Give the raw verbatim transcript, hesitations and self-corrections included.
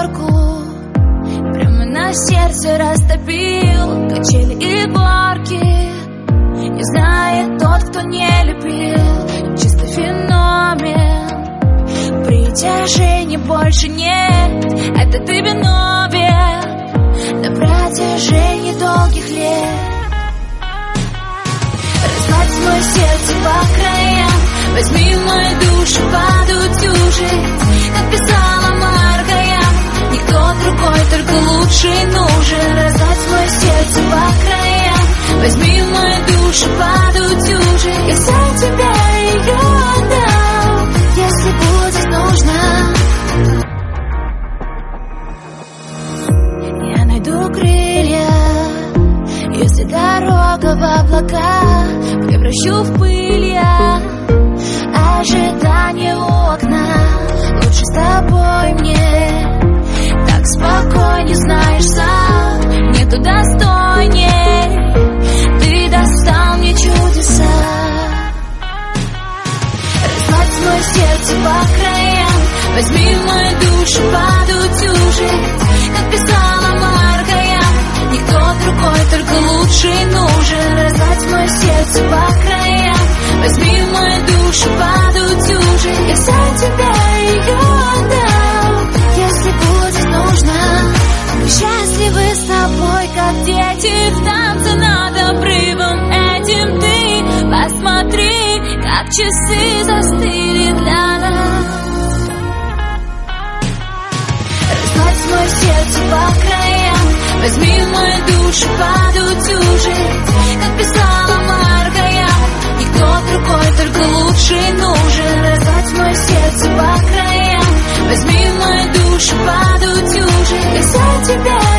горку, прямо на сердце растопил качели и горки. Не знает тот, кто не любил, чисто феномен. Притяжения больше нет, это ты виновен на протяжении долгих лет. Разгладь мое сердце по краям, возьми мою душу подутюжить, как писала Маргая. Никто другой, только лучший нужен. Разгладь мое сердце по краям, возьми мою душу подутюжить. Я за тебя ее отдам, если будет нужно. Я найду крылья, если дорога в облака превращу в пыль я. Ожидание у окна, лучше с тобой мне. Так спокойнее, знаешь сам, нету достойней. Ты достал мне чудеса. Разгладь мое сердце по краям, возьми мою душу подутюжить, как писала Маргая. Никто другой, только лучший нужен. Разгладь мое сердце по краям, возьми мою душу подутюжить. Я за тебя ее отдам, если будет нужно. Мы счастливы с тобой, как дети в танце над обрывом этим. Ты посмотри, как часы застыли для нас. Разгладь мое сердце по краям, возьми мою душу подутюжить, как писала Маргая. Никто другой, только лучший нужен. Разгладь мое сердце по краям, возьми мою душу подутюжить. Я за тебя